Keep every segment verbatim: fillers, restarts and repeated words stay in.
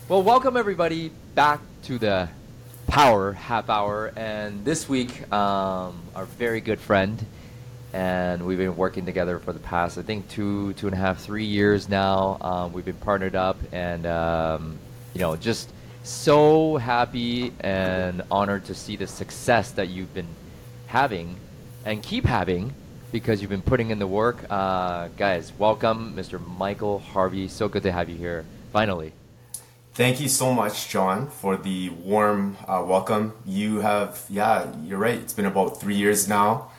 Well, welcome everybody back to the Power Half Hour. And this week, um, our very good friend, and we've been working together for the past, I think, two, two and a half, three years now. Um, we've been partnered up, and um, you know, just so happy and honored to see the success that you've been having and keep having because you've been putting in the work. Uh, guys, welcome, Mister Michael Harvey. So good to have you here, finally. Thank you so much, John, for the warm uh, welcome. You have, yeah, you're right. It's been about three years now,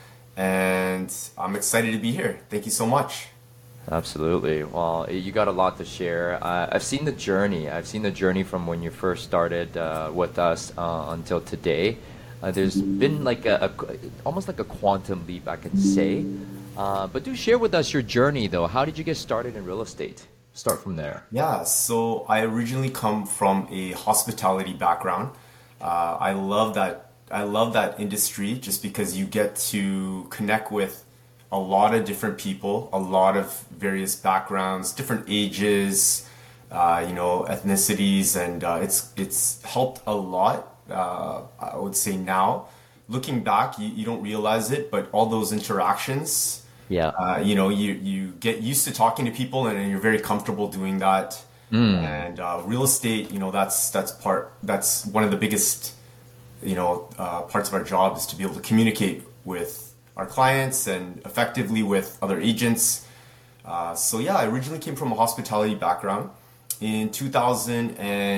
and I'm excited to be here. Thank you so much. Absolutely. Well, you got a lot to share. Uh, I've seen the journey. I've seen the journey from when you first started uh, with us uh, until today. Uh, there's been like a, a, almost like a quantum leap, I could say. Uh, but do share with us your journey, though. How did you get started in real estate? Start from there. Yeah, so I originally come from a hospitality background. Uh, I love that. I love that industry just because you get to connect with a lot of different people, a lot of various backgrounds, different ages, uh, you know, ethnicities, and uh, it's it's helped a lot. Uh, I would say now, looking back, you, you don't realize it, but all those interactions. Yeah. Uh, you know, you, you get used to talking to people and, and you're very comfortable doing that. Mm. And uh, real estate, you know, that's that's part that's one of the biggest, you know, uh, parts of our job is to be able to communicate with our clients and effectively with other agents. Uh, so yeah, I originally came from a hospitality background. In two thousand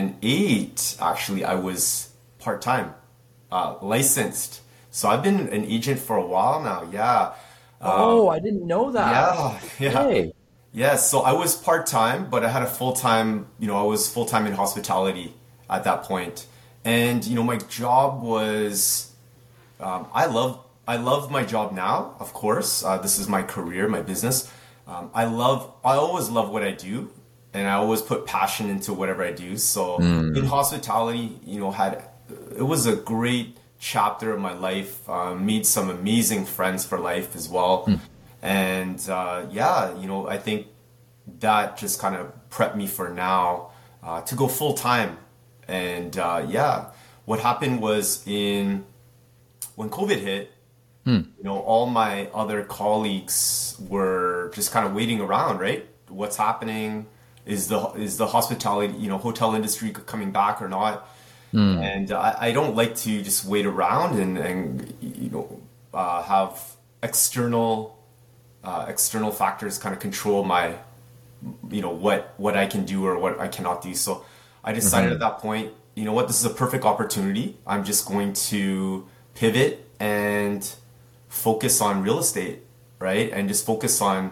eight, actually, I was part-time, uh, licensed. So I've been an agent for a while now. Yeah. Oh, I didn't know that. Yeah, yeah. Hey. Yeah, so I was part-time, but I had a full-time, you know, I was full-time in hospitality at that point. And, you know, my job was, um, I love, I love my job now, of course. Uh, this is my career, my business. Um, I love, I always love what I do, and I always put passion into whatever I do. So Mm. in hospitality, you know, had, it was a great chapter of my life, uh, made some amazing friends for life as well. Mm. And uh, yeah, you know, I think that just kind of prepped me for now uh, to go full time. And uh, yeah, what happened was in when COVID hit, Mm. you know, all my other colleagues were just kind of waiting around, right? What's happening? Is the is the hospitality, you know, hotel industry coming back or not? Mm. And I, I don't like to just wait around and, and you know, uh, have external uh, external factors kind of control my, you know, what what I can do or what I cannot do. So I decided Mm-hmm. at that point, you know what, this is a perfect opportunity. I'm just going to pivot and focus on real estate, right? And just focus on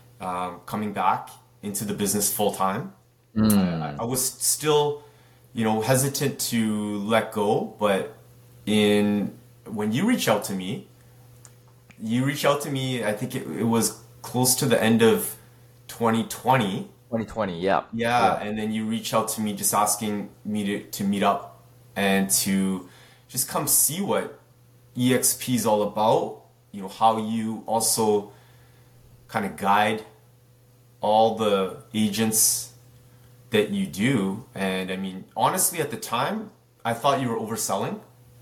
um, coming back into the business full time. Mm. I, I was still, you know, hesitant to let go, but in when you reach out to me, you reach out to me, I think it, it was close to the end of twenty twenty. twenty twenty, yeah. Yeah, and then you reach out to me just asking me to, to meet up and to just come see what E X P is all about, you know, how you also kind of guide all the agents that you do. And I mean, honestly, at the time, I thought you were overselling.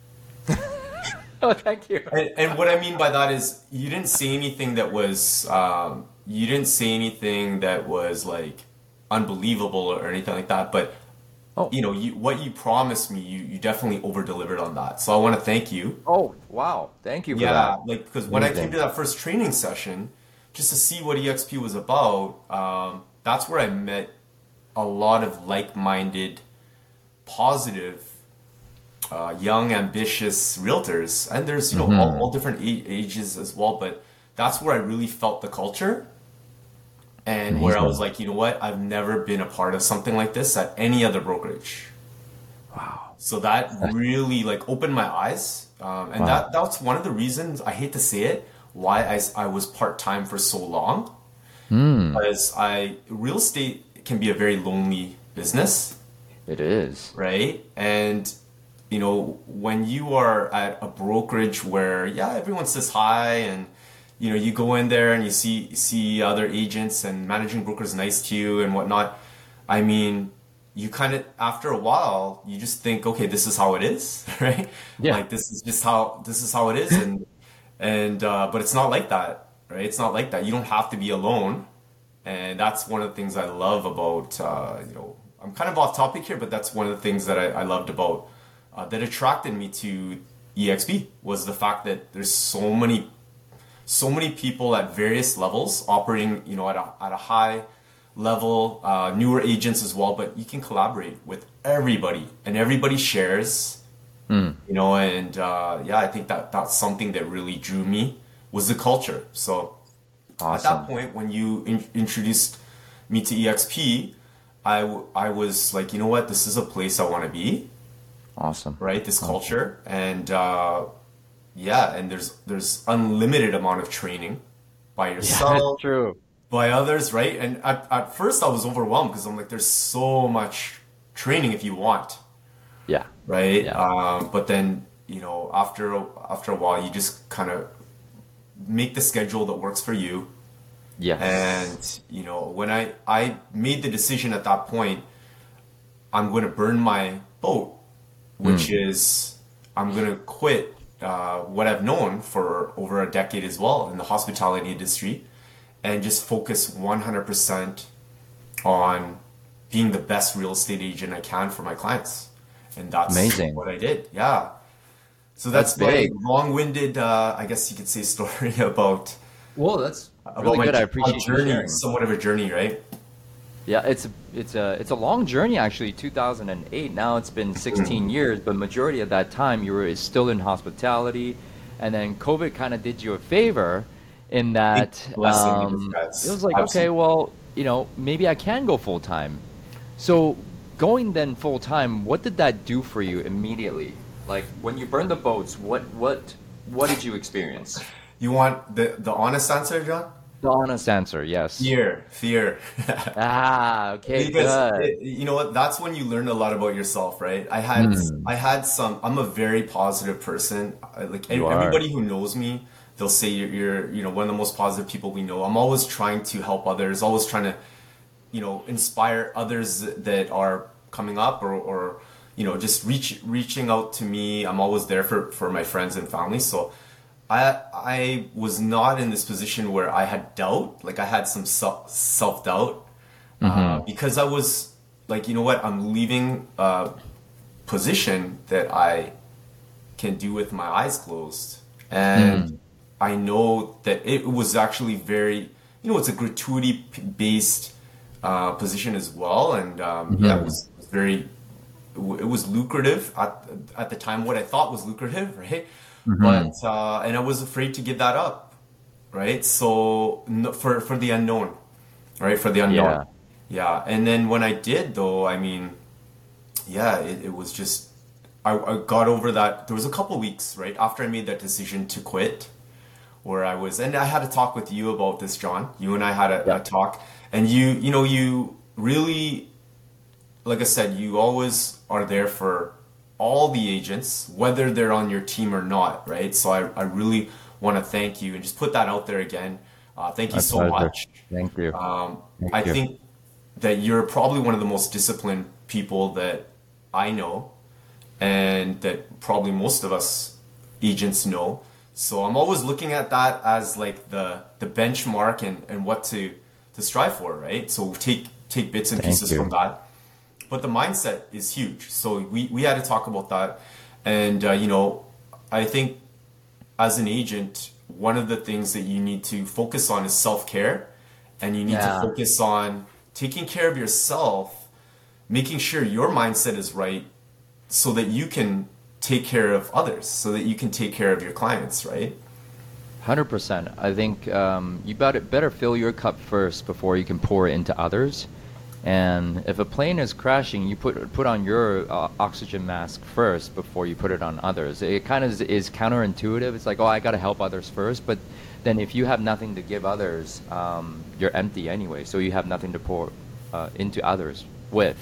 Oh, thank you. And, and what I mean by that is you didn't say anything that was, um, you didn't say anything that was like unbelievable or anything like that. But, Oh. you know, you, what you promised me, you, you definitely over delivered on that. So I want to thank you. Oh, wow. Thank you for Yeah, that. like, because when I Amazing. came to that first training session, just to see what E X P was about, um, that's where I met a lot of like-minded, positive, uh, young, ambitious realtors. And there's, you know, Mhm. all, all different a- ages as well. But that's where I really felt the culture. And where I was Amazing. like, you know what? I've never been a part of something like this at any other brokerage. Wow. So that really like opened my eyes. Um, and Wow. that that's one of the reasons, I hate to say it, why I, s- I was part-time for so long. Mm. Because I real estate can be a very lonely business, It is. right? And you know, when you are at a brokerage where yeah, everyone says hi and you know, you go in there and you see see other agents and managing brokers nice to you and whatnot. I mean, you kind of, after a while, you just think, okay, this is how it is, right? Yeah. Like this is just how this is how it is, and and uh, but it's not like that, right? It's not like that. You don't have to be alone, and that's one of the things I love about uh, you know. I'm kind of off topic here, but that's one of the things that I, I loved about uh, that attracted me to E X P was the fact that there's so many so many people at various levels operating, you know, at a at a high level, uh, newer agents as well, but you can collaborate with everybody and everybody shares, Mm. you know, and uh, yeah, I think that that's something that really drew me was the culture. So at that Awesome. point, when you in- introduced me to E X P, I, w- I was like, you know what, this is a place I want to be, Awesome. right? This Awesome. culture. And uh, yeah, and there's there's unlimited amount of training by Yeah, yourself, that's true. by others, right? And at, at first I was overwhelmed because I'm like, there's so much training if you want, Yeah. right? Yeah. Um, but then, you know, after a- after a while, you just kind of make the schedule that works for you. Yes. And, you know, when I, I made the decision at that point, I'm going to burn my boat, which is I'm going to quit uh, what I've known for over a decade as well in the hospitality industry and just focus one hundred percent on being the best real estate agent I can for my clients. And that's Amazing. what I did. Yeah. So That's that's, my big. long-winded, uh, I guess you could say, story about Well, that's about really my, good. I my appreciate you journey, sharing. somewhat of a journey, right? Yeah, it's a it's a it's a long journey actually. two thousand eight. Now it's been sixteen years, but majority of that time you were still in hospitality, and then COVID kind of did you a favor in that blessing in um, disguise. it was like, okay, Absolutely. well, you know, maybe I can go full time. So going then full time, what did that do for you immediately? Like when you burned the boats, what what what did you experience? You want the the honest answer, John? The honest answer, yes. Fear, fear. Ah, okay, Because good. it, you know what? That's when you learn a lot about yourself, right? I had Hmm, I had some. I'm a very positive person. I- Like you ev- are. everybody who knows me, they'll say you're, you're you know one of the most positive people we know. I'm always trying to help others. Always trying to you know inspire others that are coming up or or you know just reach reaching out to me. I'm always there for for my friends and family. So I I was not in this position where I had doubt, like I had some self self doubt, uh, because I was like, you know what, I'm leaving a position that I can do with my eyes closed, and I know that it was actually very, you know, it's a gratuity p- based uh, position as well, and um, yeah, it was, it was very it was lucrative at at the time. What I thought was lucrative, right? But uh, and I was afraid to give that up, right? So no, for for the unknown, right? For the unknown, Yeah. yeah. And then when I did, though, I mean, yeah, it, it was just I, I got over that. There was a couple weeks, right, after I made that decision to quit, where I was, and I had a talk with you about this, John. You and I had a, Yeah. a talk, and you, you know, you really, like I said, you always are there for all the agents, whether they're on your team or not, right? So I, I really want to thank you and just put that out there again. Uh, thank you My so pleasure. much. Thank you. Um, Thank I you. think that you're probably one of the most disciplined people that I know, and that probably most of us agents know. So I'm always looking at that as like the the benchmark and, and what to to strive for, right? So take take bits and Thank pieces you. from that. But the mindset is huge. So we, we had to talk about that. And, uh, you know, I think as an agent, one of the things that you need to focus on is self-care. And you need to Yeah. focus on taking care of yourself, making sure your mindset is right so that you can take care of others, so that you can take care of your clients, right? one hundred percent. I think um, you better, better fill your cup first before you can pour it into others. And if a plane is crashing, you put put on your uh, oxygen mask first before you put it on others. It kind of is, is counterintuitive. It's like, oh, I got to help others first. But then if you have nothing to give others, um, you're empty anyway. So you have nothing to pour uh, into others with.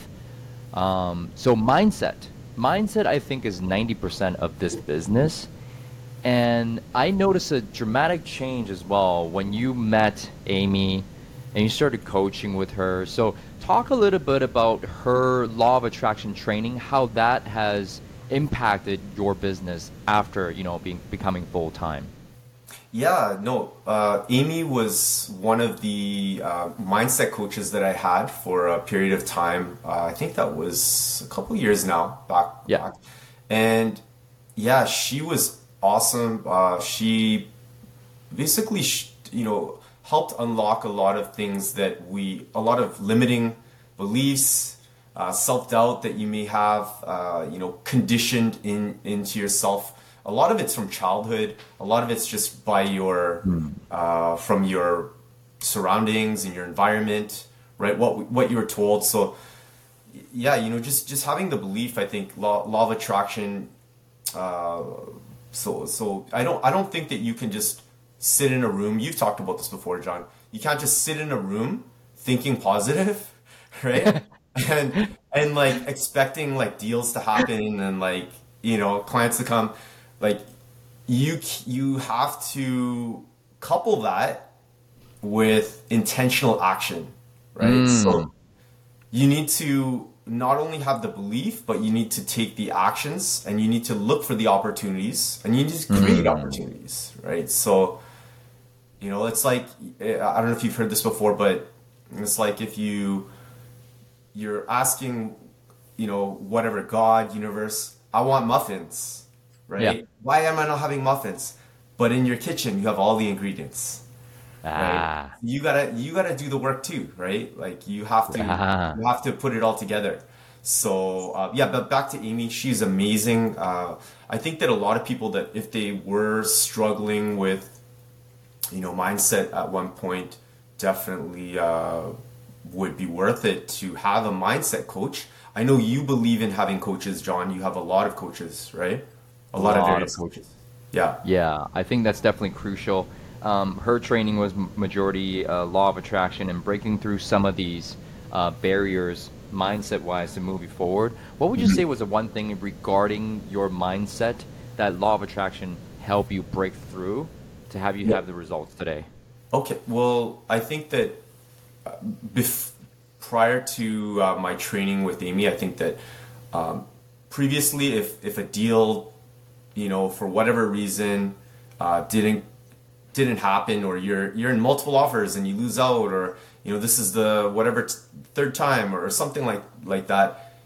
Um, so mindset. Mindset, I think, is ninety percent of this business. And I noticed a dramatic change as well when you met Amy and you started coaching with her. So talk a little bit about her law of attraction training, how that has impacted your business after, you know, being becoming full time. Yeah, no. Uh, Amy was one of the uh, mindset coaches that I had for a period of time. Uh, I think that was a couple years now back. Yeah. back. And yeah, she was awesome. Uh, she basically, sh- you know, helped unlock a lot of things that we, a lot of limiting beliefs, uh, self-doubt that you may have, uh, you know, conditioned in into yourself. A lot of it's from childhood. A lot of it's just by your, uh, from your surroundings and your environment, right? What what you were told. So, yeah, you know, just just having the belief. I think law, law of attraction. Uh, so so I don't I don't think that you can just sit in a room. You've talked about this before, John. You can't just sit in a room thinking positive, right? and and like expecting like deals to happen and like you know clients to come. Like you you have to couple that with intentional action, right? Mm. So you need to not only have the belief, but you need to take the actions and you need to look for the opportunities and you need to create opportunities, right? So, you know, it's like, I don't know if you've heard this before, but it's like if you, you're asking, you know, whatever, God, universe, I want muffins, right? Yeah. Why am I not having muffins? But in your kitchen, you have all the ingredients. Right? Ah. You gotta you gotta do the work too, right? Like you have to Ah. you have to put it all together. So uh, yeah, but back to Amy, she's amazing. Uh, I think that a lot of people that if they were struggling with, you know, mindset at one point, definitely uh, would be worth it to have a mindset coach. I know you believe in having coaches, John. You have a lot of coaches, right? A lot, lot of of various coaches. Yeah. Yeah, I think that's definitely crucial. Um, her training was m- majority uh, law of attraction and breaking through some of these uh, barriers mindset wise to move you forward. What would you say was the one thing regarding your mindset that law of attraction helped you break through to have you Yeah. have the results today? Okay. Well, I think that uh, bef- prior to uh, my training with Amy, I think that um, previously, if if a deal, you know, for whatever reason, uh, didn't didn't happen, or you're you're in multiple offers and you lose out, or you know this is the whatever t- third time or something like like that,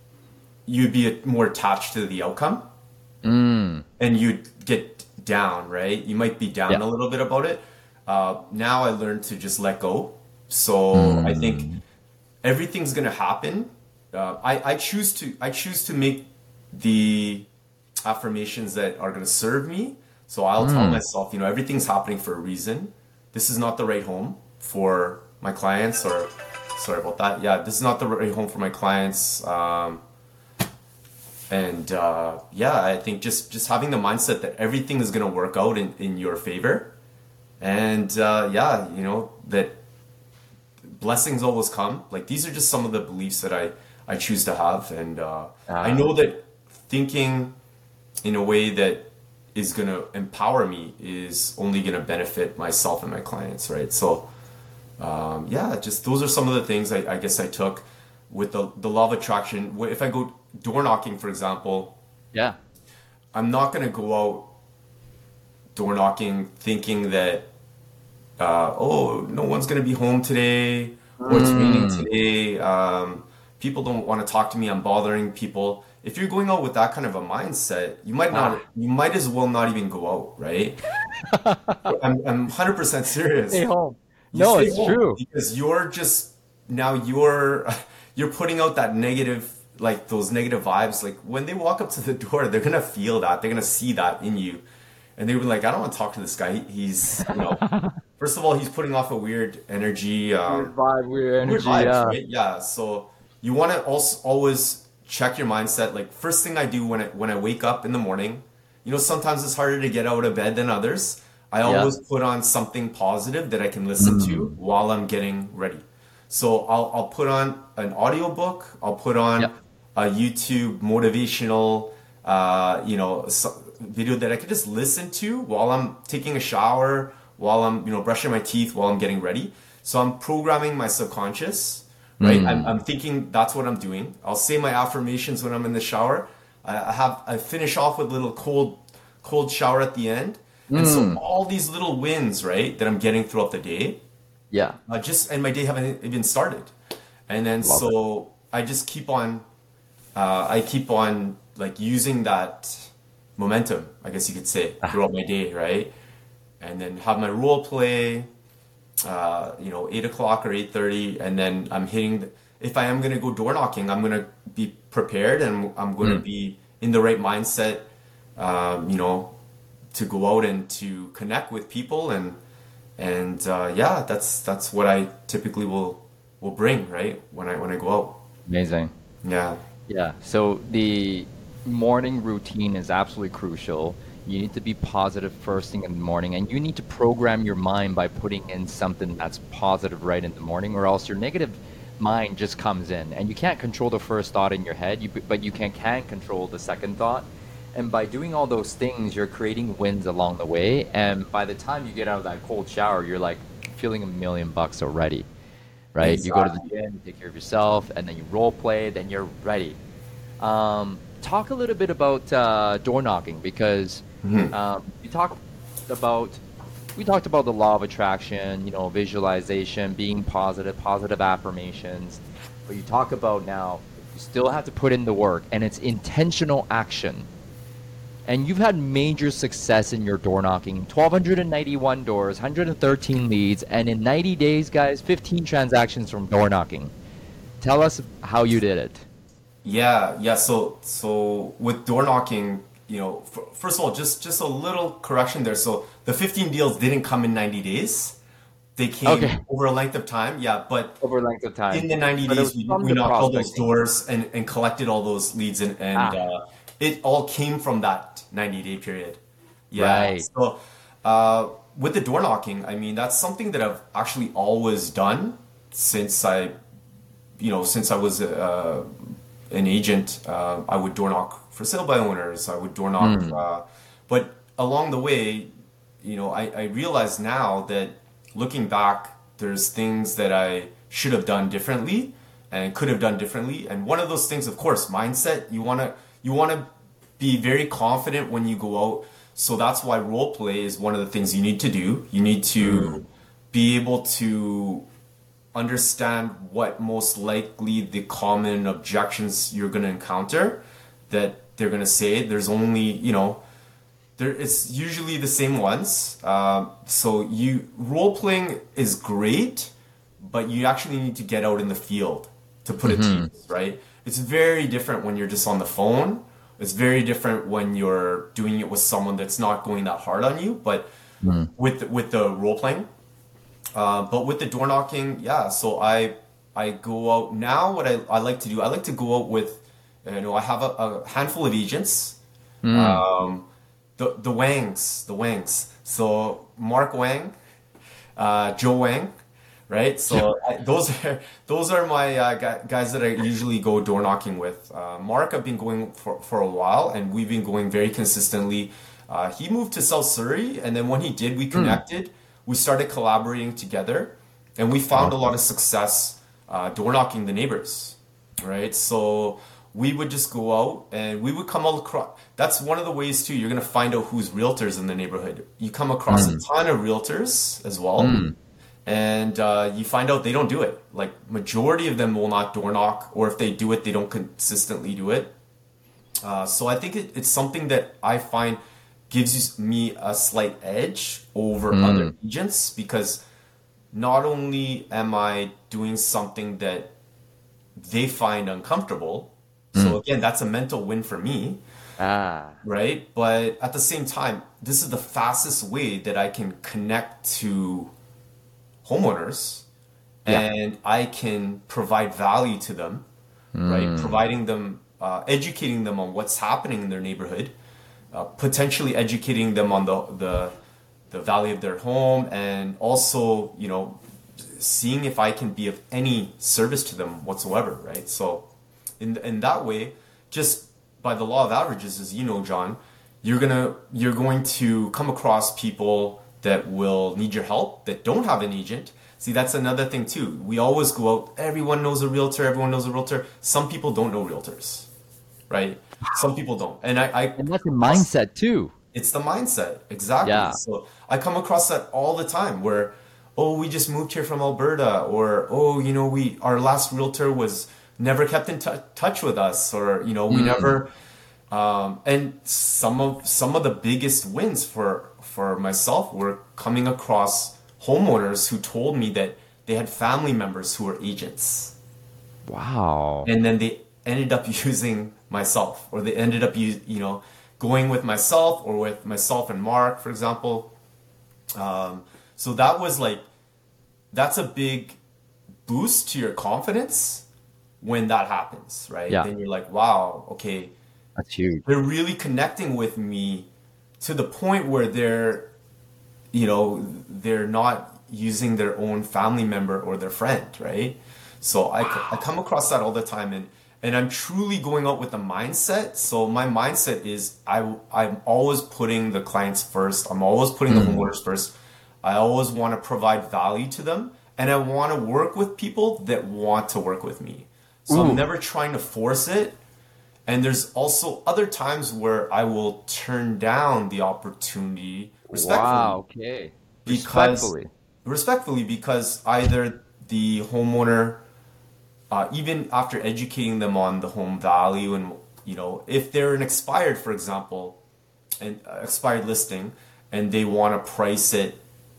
you'd be more attached to the outcome Mm. and you'd get down, right? You might be down Yeah. a little bit about it. Uh, now I learned to just let go. So I think everything's gonna happen. Uh, I I choose to I choose to make the affirmations that are gonna serve me. So I'll tell myself, you know, everything's happening for a reason. This is not the right home for my clients, or sorry about that. Yeah, this is not the right home for my clients. Um, and uh, yeah, I think just just having the mindset that everything is gonna work out in, in your favor, and uh, yeah, you know that blessings always come. Like these are just some of the beliefs that I I choose to have, and uh, I Ah. know that thinking in a way that is going to empower me is only going to benefit myself and my clients, right? So um, yeah, just those are some of the things I, I guess I took with the the law of attraction. Wh- If I go door knocking, for example, Yeah. I'm not going to go out door knocking thinking that uh, oh, no one's going to be home today, or it's raining today. Um, people don't want to talk to me. I'm bothering people. If you're going out with that kind of a mindset, you might not. Ah. You might as well not even go out, right? I'm I'm one hundred percent serious. Stay home. You No, stay it's home true. because you're just now you're you're putting out that negative, like those negative vibes. Like when they walk up to the door, they're gonna feel that. They're gonna see that in you, and they'll be like, I don't want to talk to this guy. He's you know, first of all, he's putting off a weird energy. Um, Weird vibe, weird weird energy. vibes, Yeah. right? Yeah. So you want to also always check your mindset. Like first thing I do when I when I wake up in the morning, you know, sometimes it's harder to get out of bed than others. I Yeah. always put on something positive that I can listen to while I'm getting ready. So I'll I'll put on an audiobook. I'll put on Yep. a YouTube motivational, uh, you know, so, video that I could just listen to while I'm taking a shower, while I'm you know brushing my teeth, while I'm getting ready. So I'm programming my subconscious, right? I'm, I'm thinking that's what I'm doing. I'll say my affirmations when I'm in the shower. I I have I finish off with a little cold cold shower at the end. And so all these little wins, right, that I'm getting throughout the day, Yeah. uh, just and my day haven't even started. And then Love it. so I just keep on uh, I keep on like using that momentum, I guess you could say, throughout my day, right? And then have my role play, uh, you know, eight o'clock or eight thirty, and then I'm hitting. The, if I am gonna go door knocking, I'm gonna be prepared and I'm gonna be in the right mindset, um, you know, to go out and to connect with people and and uh, yeah, that's that's what I typically will will bring, right? When I when I go out. Amazing. Yeah. Yeah. So the morning routine is absolutely crucial. You need to be positive first thing in the morning, and you need to program your mind by putting in something that's positive right in the morning, or else your negative mind just comes in, and you can't control the first thought in your head, you, but you can can control the second thought. And by doing all those things, you're creating wins along the way. And by the time you get out of that cold shower, you're like feeling a million bucks already, right? You go to the Exactly. gym, you take care of yourself, and then you role play, then you're ready. Um, talk a little bit about uh, door knocking because um, you talked about we talked about the law of attraction, you know, visualization, being positive, positive affirmations. But you talk about now you still have to put in the work, and it's intentional action. And you've had major success in your door knocking, one thousand two hundred ninety-one doors, one hundred thirteen leads, and in ninety days, guys, fifteen transactions from door knocking. Tell us how you did it. Yeah, yeah. So, so with door knocking, you know, f first of all, just just a little correction there. So the fifteen deals didn't come in ninety days. They Okay. came over a length of time. Yeah, but Over a length of in time. the ninety But it days, was we, from we the knocked all those prospecting. doors and, and collected all those leads, and and Ah, uh, it all came from that ninety day period. Yeah. right. So uh, with the door knocking, I mean, that's something that I've actually always done since I, you know, since I was uh, an agent. Uh, I would door knock for sale by owners. I would door knock, uh, but along the way, you know, I, I realize now that looking back, there's things that I should have done differently and could have done differently. And one of those things, of course, mindset. You wanna you wanna be very confident when you go out. So that's why role play is one of the things you need to do. You need to be able to understand what most likely the common objections you're going to encounter that they're going to say. There's only, you know, there it's usually the same ones. Um, so you role playing is great, but you actually need to get out in the field to put it to use, right? It's very different when you're just on the phone. It's very different when you're doing it with someone that's not going that hard on you. But with with the role playing, uh, but with the door knocking, yeah. So I I go out now. What I, I like to do, I like to go out with, you know, I have a, a handful of agents. Um, the the Wangs, the Wangs. So Mark Wang, uh, Joe Wang, right? So I, those are those are my uh, gu- guys that I usually go door knocking with. Uh, Mark, I've been going for for a while, and we've been going very consistently. Uh, he moved to South Surrey, and then when he did, we connected. We started collaborating together, and we found a lot of success uh, door knocking the neighbors, right? So we would just go out and we would come all across. That's one of the ways too. You're gonna find out who's realtors in the neighborhood. You come across a ton of realtors as well, and uh, you find out they don't do it. Like majority of them will not door knock, or if they do it, they don't consistently do it. Uh, so I think it, it's something that I find gives me a slight edge over other agents because not only am I doing something that they find uncomfortable, so again, that's a mental win for me, Ah, right? But at the same time, this is the fastest way that I can connect to homeowners yeah. and I can provide value to them, right? Providing them, uh, educating them on what's happening in their neighborhood, uh, potentially educating them on the, the the value of their home, and also, you know, seeing if I can be of any service to them whatsoever, right? So, in in that way, just by the law of averages, as you know, John, you're gonna you're going to come across people that will need your help that don't have an agent See, that's another thing too. We always go out, everyone knows a realtor, everyone knows a realtor. Some people don't know realtors, right? Some people don't. And I, I And that's a mindset too. it's the mindset, exactly. Yeah. So I come across that all the time where, oh, we just moved here from Alberta, or oh, you know, we our last realtor was never kept in t- touch with us, or you know, we never. Um, and some of some of the biggest wins for for myself were coming across homeowners who told me that they had family members who were agents, Wow. and then they ended up using myself, or they ended up you you know going with myself or with myself and Mark, for example. Um, so that was like that's a big boost to your confidence when that happens, right? Yeah. Then you're like, wow, okay, That's huge. they're really connecting with me to the point where they're, you know, they're not using their own family member or their friend, right? So I, I come across that all the time, and and I'm truly going out with the mindset. So my mindset is I I'm always putting the clients first. I'm always putting the homeowners first. I always want to provide value to them, and I want to work with people that want to work with me. So Ooh. I'm never trying to force it. And there's also other times where I will turn down the opportunity respectfully. Wow. Okay. Because Respectfully. respectfully, because either the homeowner, uh, even after educating them on the home value, and you know, if they're an expired, for example, an uh, expired listing, and they want to price it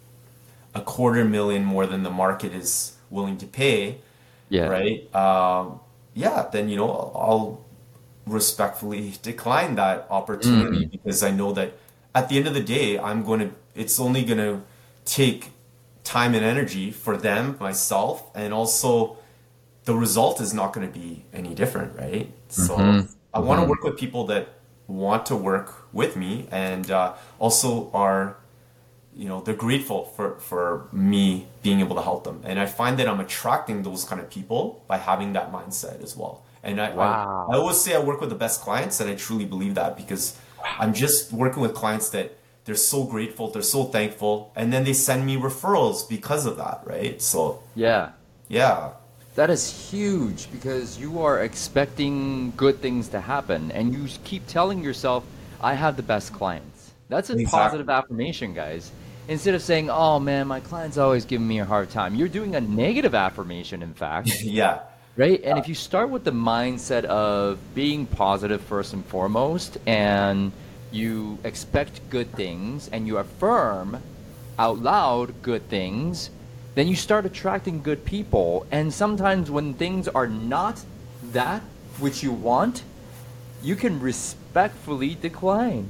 a quarter million more than the market is willing to pay, Yeah. right? Um, yeah, then you know I'll respectfully decline that opportunity because I know that at the end of the day, I'm going to. It's only going to take time and energy for them, myself, and also the result is not going to be any different, right? So I want to work with people that want to work with me and uh, also are, you know, they're grateful for, for me being able to help them. And I find that I'm attracting those kind of people by having that mindset as well. And I, Wow. I, I always say I work with the best clients, and I truly believe that because I'm just working with clients that they're so grateful, they're so thankful, and then they send me referrals because of that, right? So, Yeah. yeah. That is huge because you are expecting good things to happen and you keep telling yourself, I have the best clients. That's a Exactly. positive affirmation, guys. Instead of saying, oh man, my client's always giving me a hard time, you're doing a negative affirmation, in fact. Yeah. Right? And if you start with the mindset of being positive first and foremost, and you expect good things, and you affirm out loud good things, then you start attracting good people. And sometimes when things are not that which you want, you can respectfully decline.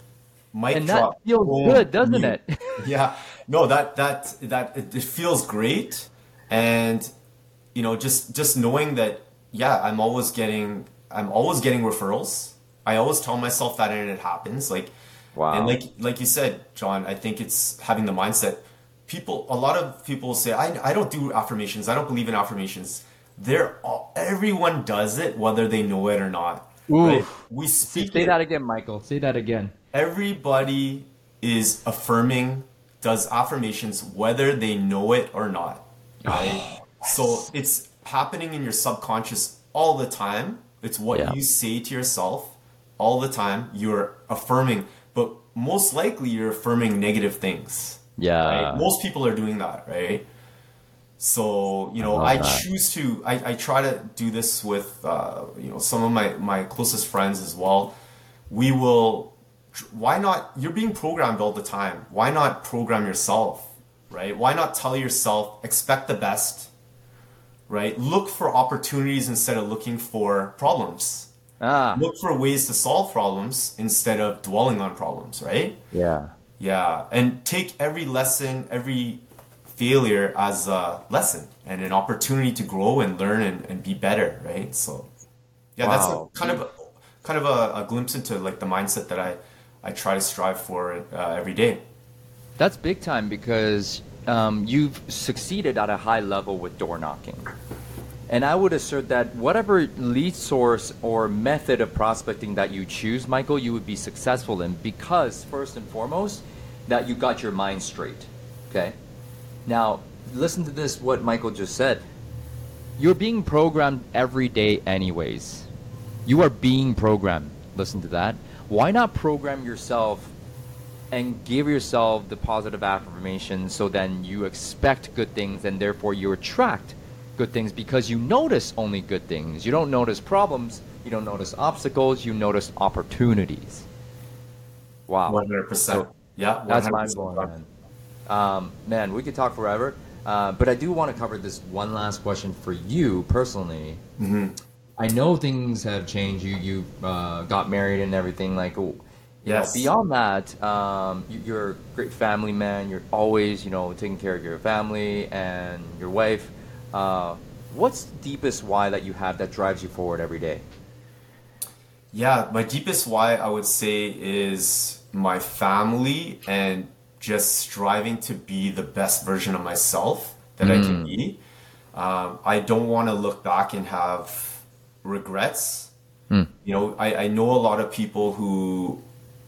Mic And that drop. feels Boom. good, doesn't Mute. it? Yeah. No, that that that it, it feels great, and you know, just just knowing that, yeah, I'm always getting I'm always getting referrals. I always tell myself that, and it happens. Like, Wow. and like like you said, John, I think it's having the mindset. People, a lot of people say, I I don't do affirmations. I don't believe in affirmations. They're all, everyone does it, whether they know it or not. Right? Oof. We speak Say it. that again, Michael. Say that again. Everybody is affirming, does affirmations whether they know it or not. Right? So it's happening in your subconscious all the time. It's what Yeah. you say to yourself all the time. You're affirming, but most likely you're affirming negative things. Yeah. Right? Most people are doing that, right? So, you know, love I, that. choose to, I, I try to do this with, uh, you know, some of my, my closest friends as well. We will, why not, you're being programmed all the time. Why not program yourself, right? Why not tell yourself, expect the best, right? Look for opportunities instead of looking for problems. Ah. Look for ways to solve problems instead of dwelling on problems, right? Yeah. Yeah, and take every lesson, every failure as a lesson and an opportunity to grow and learn and, and be better, right? So, yeah, Wow. that's a, kind of a, kind of a, a glimpse into like the mindset that I, I try to strive for uh, every day. That's big time because um, you've succeeded at a high level with door knocking. And I would assert that whatever lead source or method of prospecting that you choose, Michael, you would be successful in because, first and foremost, that you got your mind straight. Okay? Now, listen to this, what Michael just said. You're being programmed every day anyways. You are being programmed. Listen to that. Why not program yourself and give yourself the positive affirmation so then you expect good things and therefore you attract good things because you notice only good things. You don't notice problems, you don't notice obstacles, you notice opportunities. Wow. one hundred percent. So Yeah, that's mind blowing, man. Um, man, we could talk forever, uh, but I do want to cover this one last question for you personally. Mm-hmm. I know things have changed. You you uh, got married and everything. Like, you Yes. know, beyond that, um, you, you're a great family man. You're always, you know, taking care of your family and your wife. Uh, what's the deepest why that you have that drives you forward every day? Yeah, my deepest why I would say is my family and just striving to be the best version of myself that I can be. Um, I don't want to look back and have regrets. You know, I, I know a lot of people who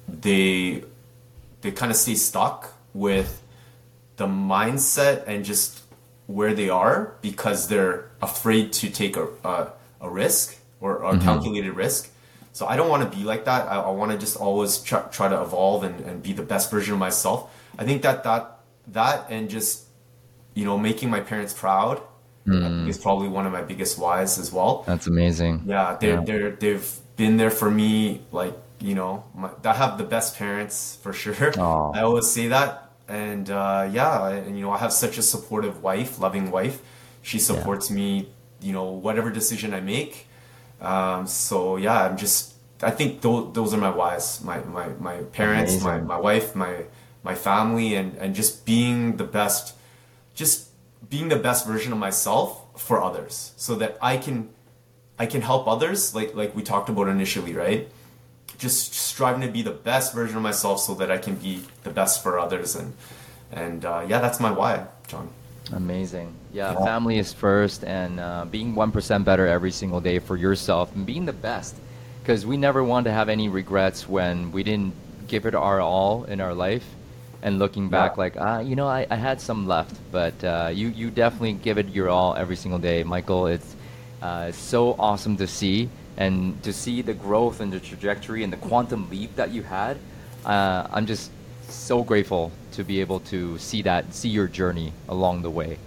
they they kind of stay stuck with the mindset and just where they are because they're afraid to take a a, a risk or a calculated risk. So I don't want to be like that. I, I want to just always try, try to evolve and, and be the best version of myself. I think that that that and just you know making my parents proud I think is probably one of my biggest whys as well. That's amazing. Yeah, they're Yeah. they're they've been there for me. Like you know, my, I have the best parents for sure. Aw. I always say that, and uh, yeah, and you know, I have such a supportive wife, loving wife. She supports me. You know, whatever decision I make. Um, so yeah, I'm just. I think those those are my whys. My my my parents, my Amazing. my wife, my my family, and and just being the best. Just being the best version of myself for others so that I can I can help others like like we talked about initially, right? Just striving to be the best version of myself so that I can be the best for others and and uh, yeah, that's my why, John. Amazing. Yeah, Yeah. family is first, and uh, being one percent better every single day for yourself and being the best. Because we never want to have any regrets when we didn't give it our all in our life. And looking back, Yeah. like, ah, you know, I, I had some left, but uh, you, you definitely give it your all every single day. Michael, it's, uh, it's so awesome to see, and to see the growth and the trajectory and the quantum leap that you had. Uh, I'm just so grateful to be able to see that, see your journey along the way.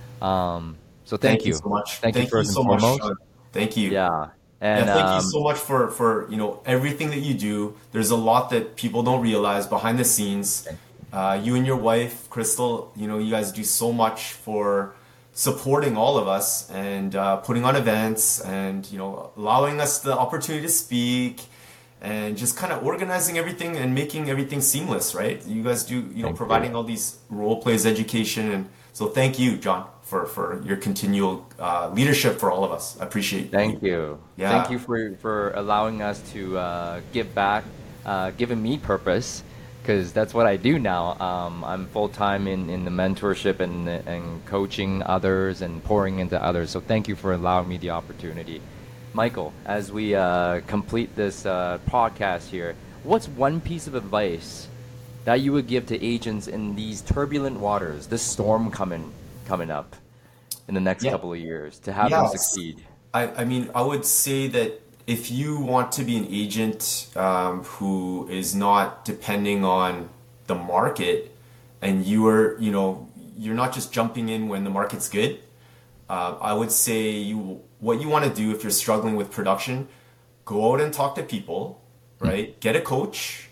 Um, so thank, Thank you you. so much. Thank you Thank you first and so much, foremost. John. Thank you. Yeah. Yeah, And thank you um, so much for for you know everything that you do. There's a lot that people don't realize behind the scenes. Uh, you and your wife, Crystal, you know, you guys do so much for supporting all of us and uh, putting on events and you know allowing us the opportunity to speak and just kind of organizing everything and making everything seamless, right? You guys do, you know, Thank providing you. all these role plays, education, and so thank you, John, for for your continual uh, leadership for all of us. I appreciate Thank you. Yeah. Thank you for, for allowing us to uh, give back, uh, giving me purpose, because that's what I do now. Um, I'm full time in, in the mentorship and, and coaching others and pouring into others. So thank you for allowing me the opportunity. Michael, as we uh, complete this uh, podcast here, what's one piece of advice that you would give to agents in these turbulent waters, this storm coming coming up in the next Yeah. couple of years, to have them Yes. succeed? I, I mean, I would say that if you want to be an agent um, who is not depending on the market and you are, you know, you're not just jumping in when the market's good, uh, I would say you what you want to do if you're struggling with production, go out and talk to people, right? Get a coach.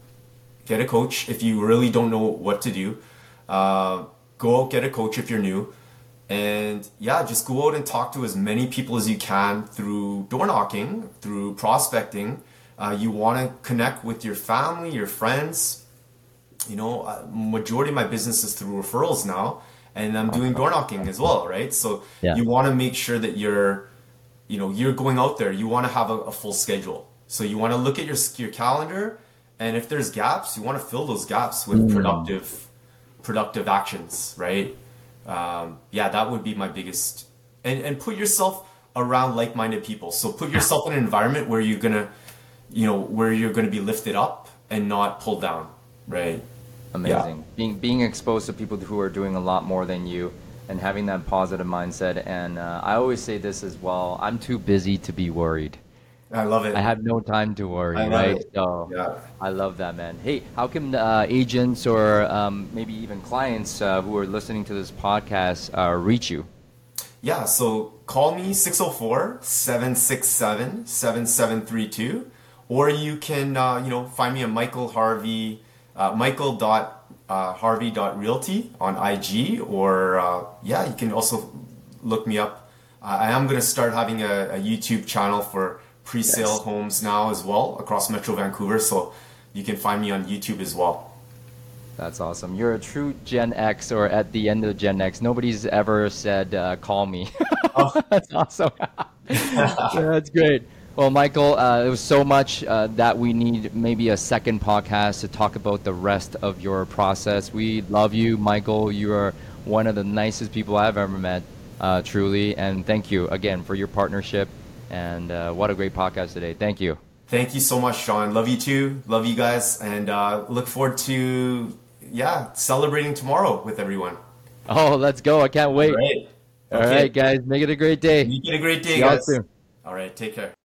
Get a coach if you really don't know what to do. Uh, go out, get a coach if you're new. And yeah, just go out and talk to as many people as you can through door knocking, through prospecting. Uh, you want to connect with your family, your friends. You know, uh, majority of my business is through referrals now, and I'm doing door knocking as well, right? So Yeah. you want to make sure that you're, you know, you're going out there. You want to have a, a full schedule. So you want to look at your your calendar, and if there's gaps, you want to fill those gaps with productive, productive actions, right? Um, yeah, that would be my biggest. And and put yourself around like-minded people. So put yourself in an environment where you're gonna, you know, where you're gonna be lifted up and not pulled down, right? Amazing. Being being exposed to people who are doing a lot more than you, and having that positive mindset. And uh, I always say this as well. I'm too busy to be worried. I love it. I have no time to worry, I love right? it. So Yeah. I love that, man. Hey, how can uh, agents or um, maybe even clients uh, who are listening to this podcast uh, reach you? Yeah, so call me six oh four, seven six seven, seven seven three two, or you can uh, you know find me at Michael Harvey, uh, michael dot harvey dot realty on I G, or uh, yeah, you can also look me up. Uh, I am going to start having a, a YouTube channel for pre-sale Yes. homes now as well across Metro Vancouver, so you can find me on YouTube as well. That's awesome. You're a true Gen X, or at the end of Gen X. Nobody's ever said, uh, call me. Oh. That's awesome. Yeah, that's great. Well, Michael, uh, it was so much uh, that we need maybe a second podcast to talk about the rest of your process. We love you, Michael. You are one of the nicest people I've ever met, uh, truly. And thank you again for your partnership. And uh, what a great podcast today. Thank you. Thank you so much, Sean. Love you too. Love you guys, and uh, look forward to yeah celebrating tomorrow with everyone. Oh, let's go. I can't wait. All right. All Okay. right, guys. Make it a great day. You get a great day, See y'all guys. soon. All right. Take care.